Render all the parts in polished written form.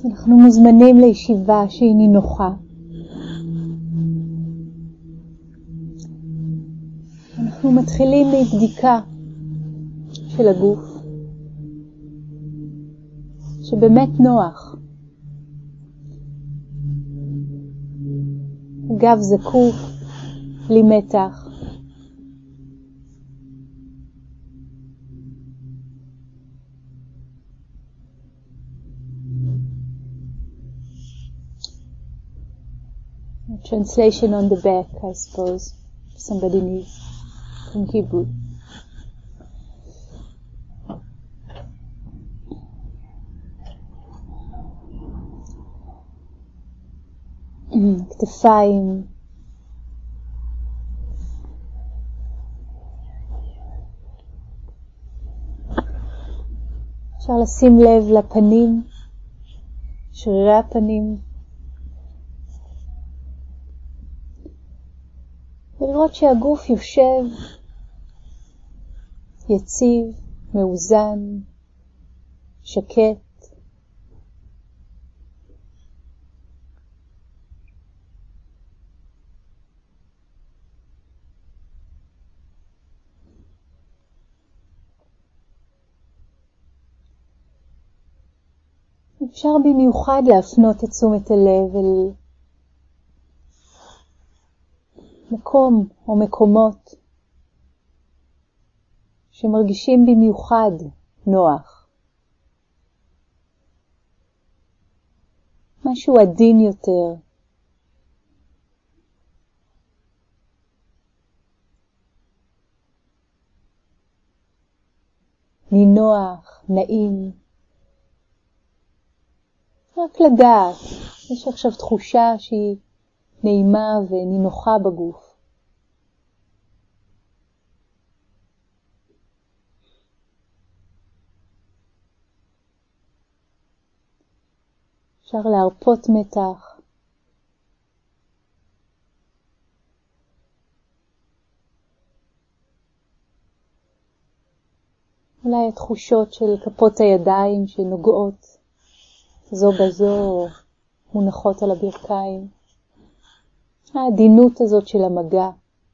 אנחנו מוזמנים לישיבה שהיא נינוחה. אנחנו מתחילים מבדיקה של הגוף, שבאמת נוח. הגב זקוף, בלי מתח. Translation on the back, I suppose. Somebody needs some Hebrew. כתפיים. אפשר לשים לב לפנים, שרירי הפנים. ולראות שהגוף יושב יציב, מאוזן, שקט. אפשר במיוחד להפנות את תשומת הלב אל מקום או מקומות שמרגישים במיוחד נוח. משהו עדין יותר. נינוח, נעים. רק לדעת, יש עכשיו תחושה שהיא נעימה ונינוחה בגוף. אפשר להרפות מתח. אולי התחושות של כפות הידיים שנוגעות זו בזו, מונחות על הברכיים. העדינות הזאת של המגע.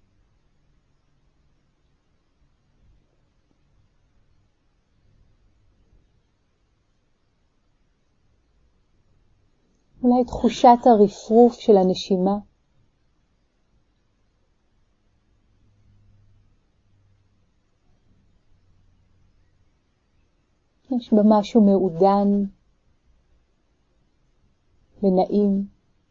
אולי תחושת הרפרוף של הנשימה. יש בה משהו מעודן ונעים.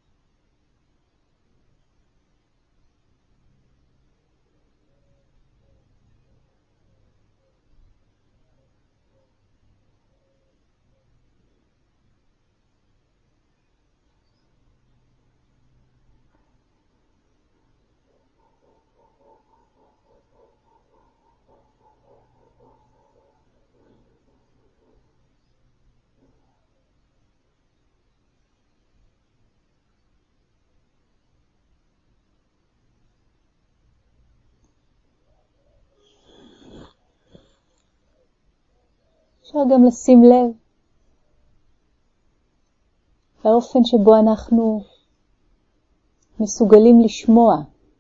אפשר גם לשים לב לאופן שבו אנחנו מסוגלים לשמוע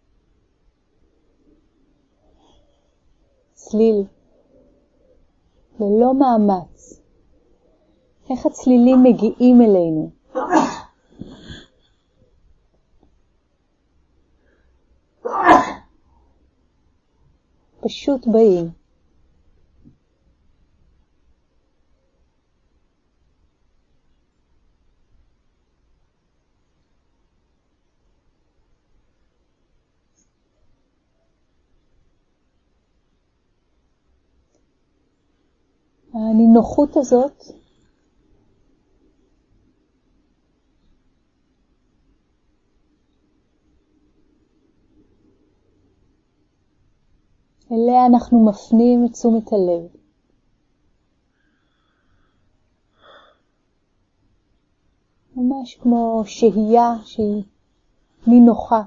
צליל ללא מאמץ. איך הצלילים מגיעים אלינו. פשוט באים. הנינוחות הזאת אליה אנחנו מפנים את תשומת הלב. ממש כמו שהייה שהיא נינוחה.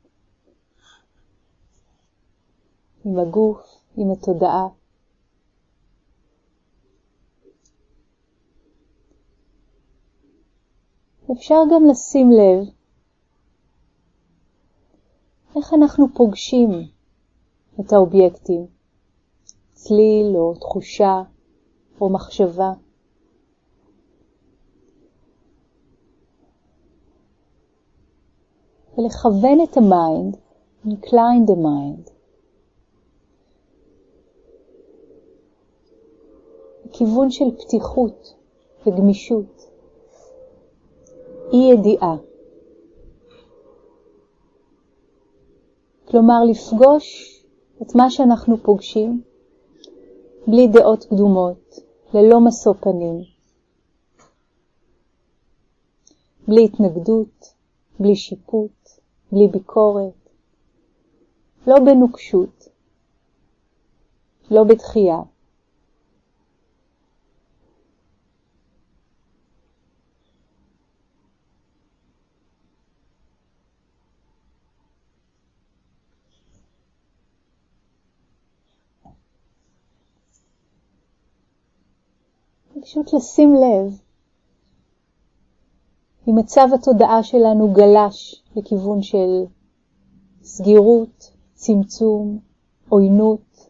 עם הגוף, עם התודעה. אפשר גם לשים לב איך אנחנו פוגשים את האובייקטים, צליל או תחושה או מחשבה. ולכוון את המיינד, incline the mind, בכיוון של פתיחות וגמישות, אי ידיעה. כלומר, לפגוש את מה שאנחנו פוגשים בלי דעות קדומות, ללא משוא פנים, בלי התנגדות, בלי שיפוט, בלי ביקורת, לא בנוקשות, לא בדחייה. פשוט לשים לב אם מצב התודעה שלנו גלש לכיוון של סגירות, צמצום, עוינות,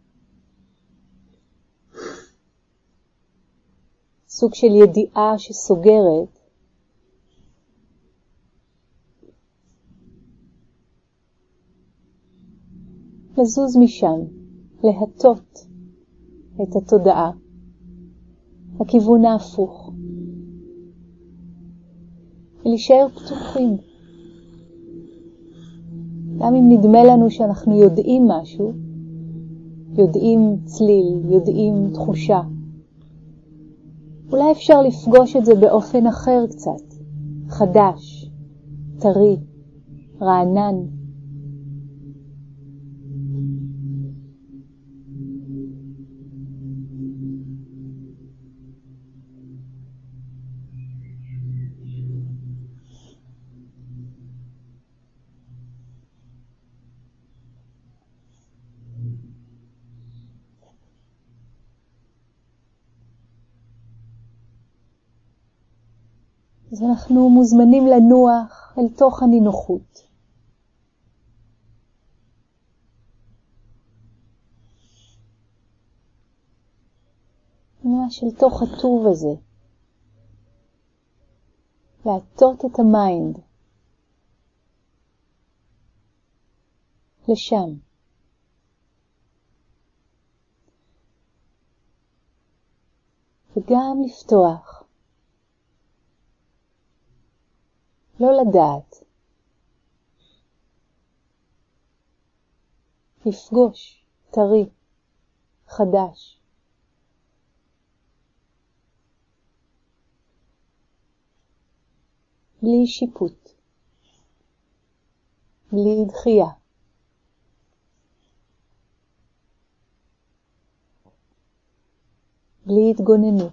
סוג של ידיעה שסוגרת, לזוז משם, להטות את התודעה הכיוון ההפוך, ולהישאר פתוחים. גם אם נדמה לנו שאנחנו יודעים משהו, יודעים צליל, יודעים תחושה, אולי אפשר לפגוש את זה באופן אחר קצת, חדש, טרי, רענן. אז אנחנו מוזמנים לנוח אל תוך הנינוחות. ממש אל תוך הטוב הזה. להטות את המיינד. לשם. וגם לפתוח. לא לדעת. לפגוש, טרי, חדש. בלי שיפוט. בלי דחייה. בלי התגוננות.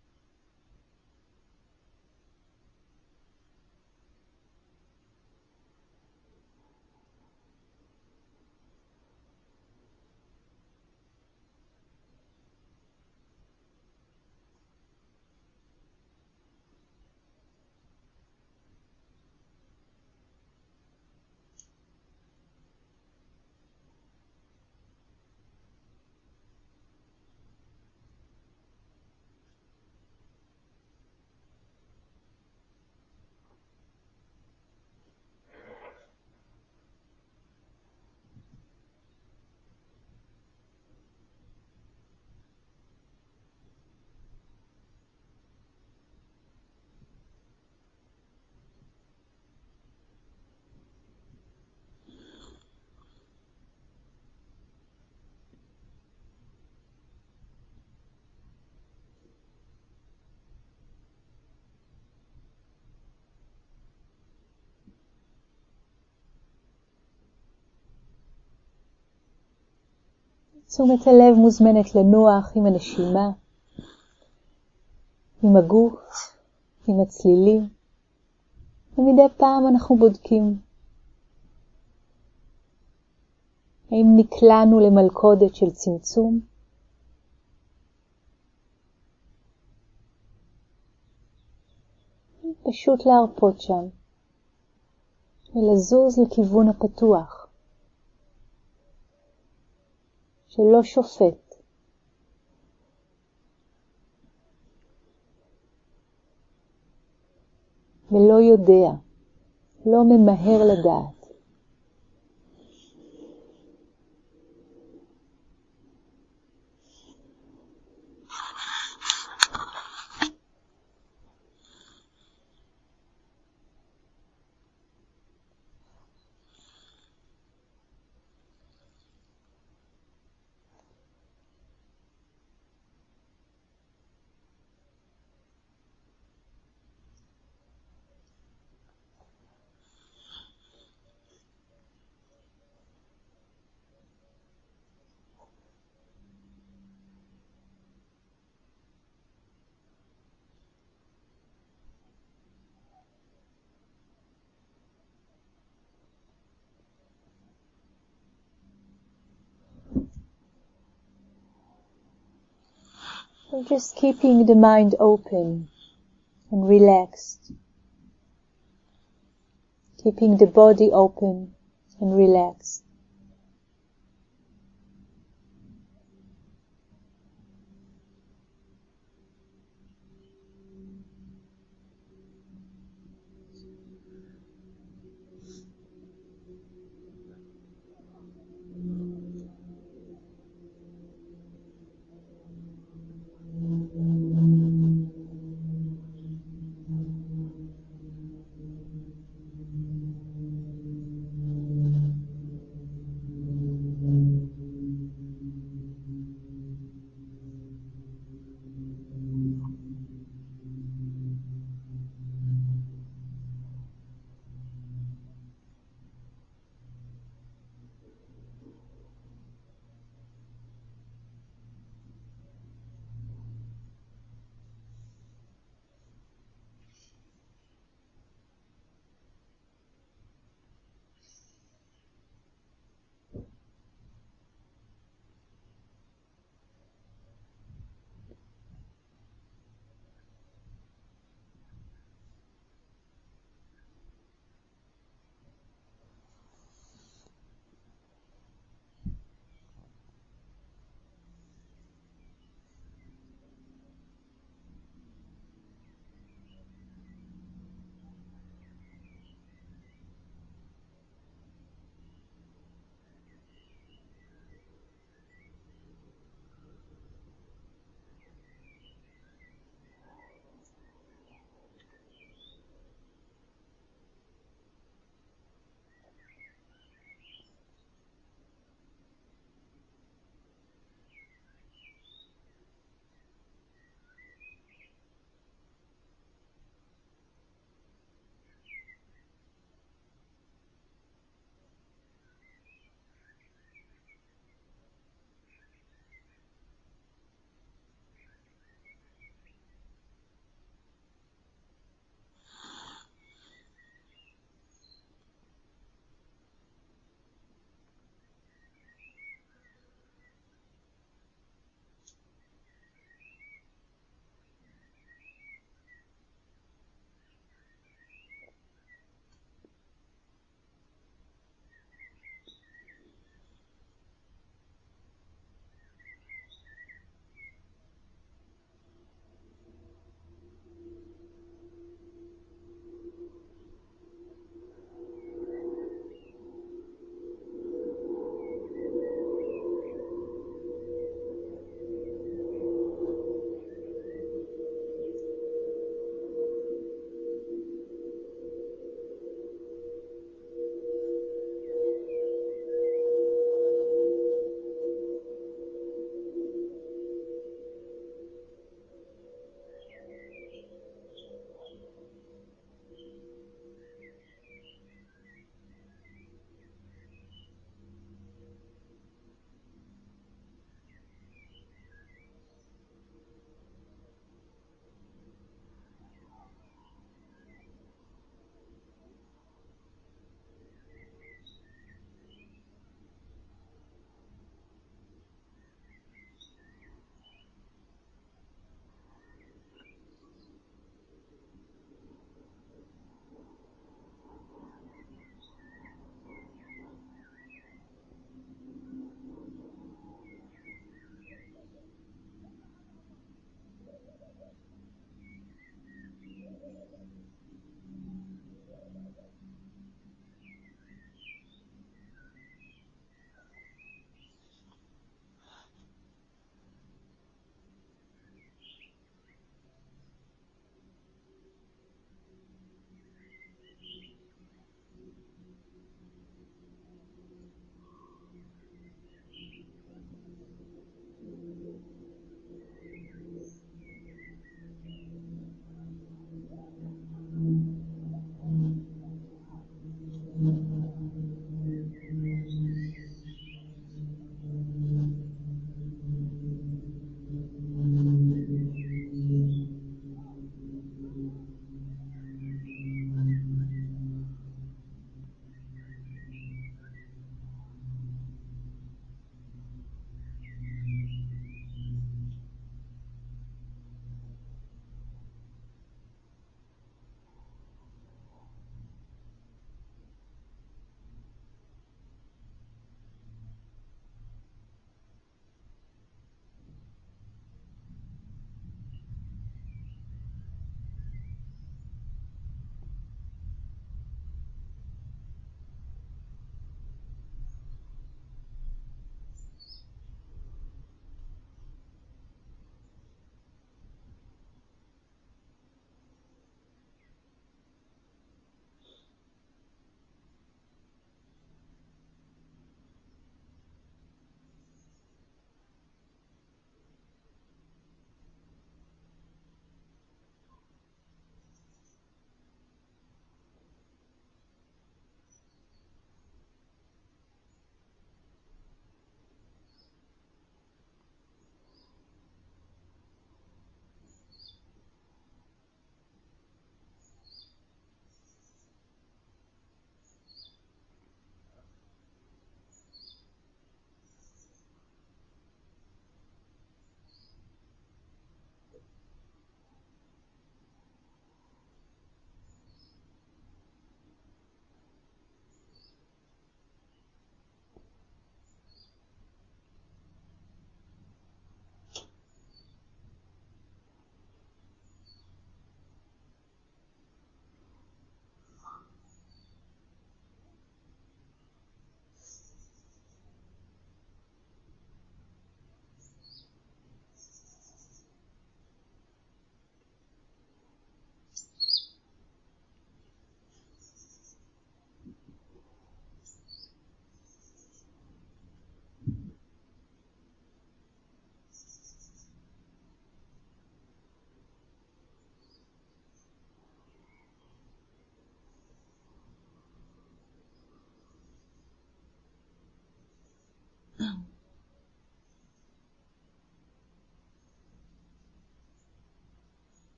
תשומת הלב מוזמנת לנוח עם הנשימה, עם הגוף, עם הצלילים, ומדי פעם אנחנו בודקים האם נקלענו למלכודת של צמצום, פשוט להרפות שם, ולזוז לכיוון הפתוח, שלא שופט. ולא יודע, לא ממהר לדעת. So just keeping the mind open and relaxed. Keeping the body open and relaxed.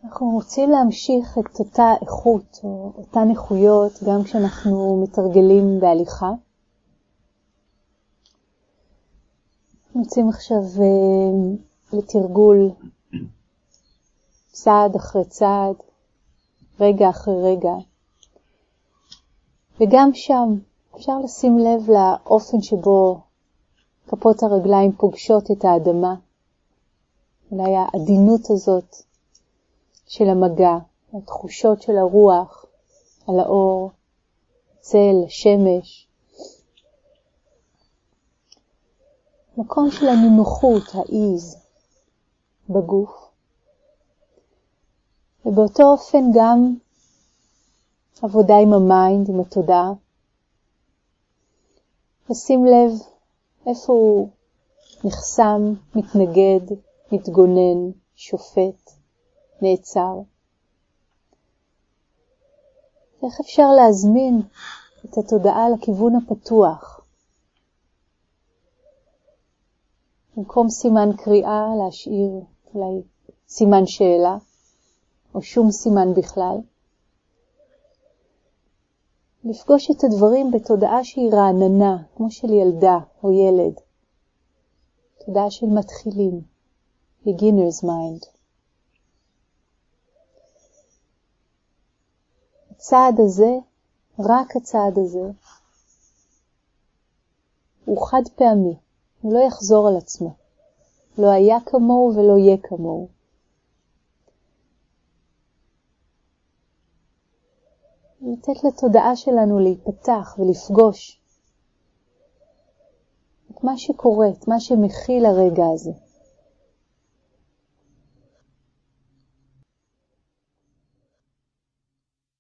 אנחנו רוצים להמשיך את אותה איכות או אותן איכויות גם כשאנחנו מתרגלים בהליכה. אנחנו רוצים עכשיו לתרגול צעד אחרי צעד, רגע אחרי רגע. וגם שם אפשר לשים לב לאופן שבו כפות הרגליים פוגשות את האדמה. אולי העדינות הזאת של המגע, התחושות של הרוח על האור, צל, שמש. מקום של הנינוחות, האיז בגוף. ובאותו אופן גם עבודה עם המיינד, עם התודעה. לשים לב איפה הוא נחסם, מתנגד, מתגונן, שופט, נעצר. איך אפשר להזמין את התודעה לכיוון הפתוח? במקום סימן קריאה להשאיר אולי סימן שאלה, או שום סימן בכלל. לפגוש את הדברים בתודעה שהיא רעננה, כמו של ילדה או ילד. תודעה של מתחילים, beginner's mind. הצעד הזה, רק הצעד הזה, הוא חד פעמי, הוא לא יחזור על עצמו. לא היה כמוהו ולא יהיה כמוהו. לתת לתודעה שלנו להיפתח ולפגוש את מה שקורה, את מה שמכיל הרגע הזה.